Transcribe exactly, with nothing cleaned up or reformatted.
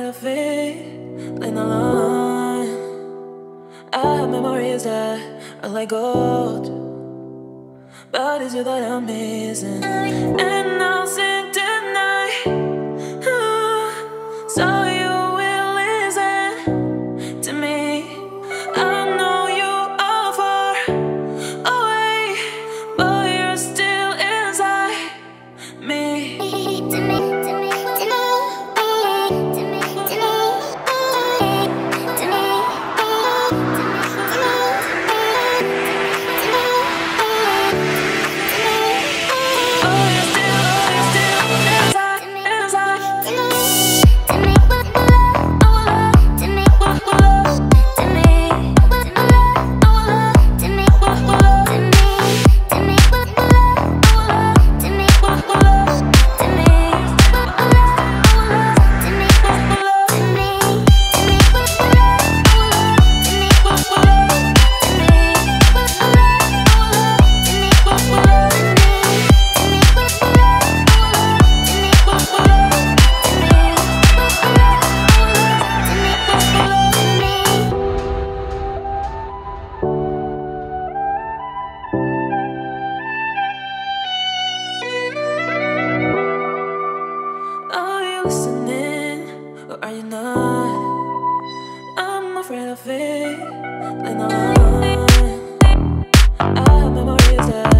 of feeling alone. I have memories that are like gold, but it's you that I'm missing. And I'll sing tonight, ah, so you will listen to me. I know you are far away, but you're still inside me. Are you listening, or are you not? I'm afraid of it, like no. I have memories that